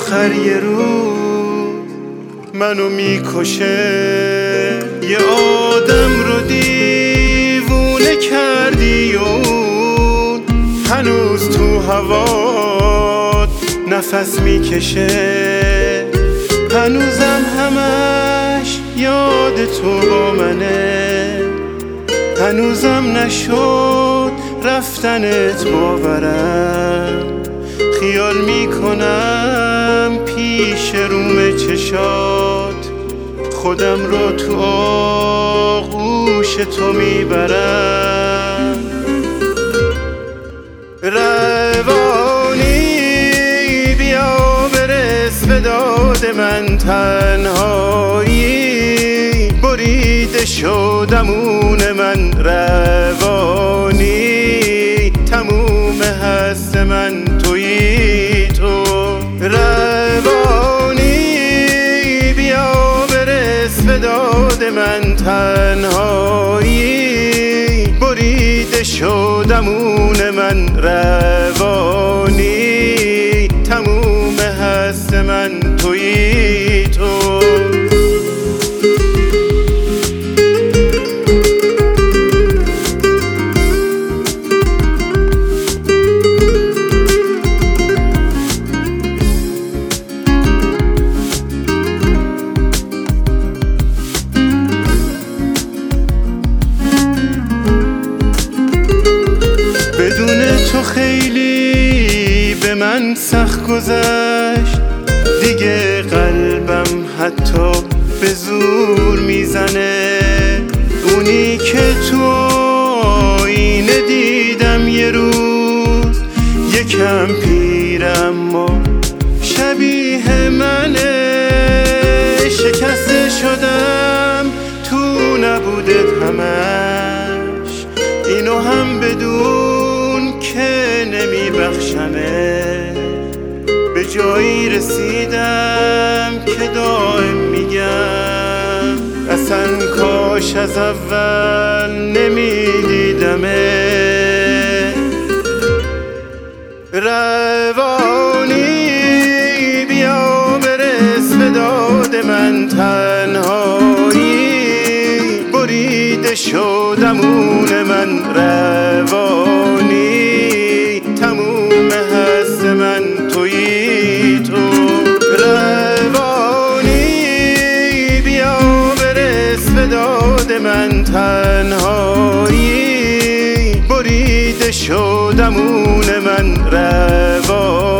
آخر یه روز منو میکشه. یه آدم رو دیوونه کردی و اون هنوز تو هوات نفس میکشه. هنوزم همش یاد تو با منه، هنوزم نشد رفتنت باورم. خیال میکنم پیش روم چشات خودم رو تو آغوش تو میبرم. روانی بیا برس به داد من، تنهایی بریده شدمون من. روانی تموم هست من تویی تو. روانی بیا برس به داد من، تنهایی بریده شدمون من. روانی تموم هست من تویی تو. تو خیلی به من سخت گذشت دیگه، قلبم حتی به زور میزنه. اونی که تو آینه دیدم یه روز یکم پیرم و شبیه منه. شکسته شدم تو نبودت همش، اینو هم بدون که نمیبخشمه. به جایی رسیدم که دائم میگم اصلا کاش از اول نمیدیدمه. روانی بیا برس به داد من، تنهایی بریده شدمون من. روانی تموم هست من تویی تو. روانی بیا برس به داد من، تنهایی بریده شدمون من. روانی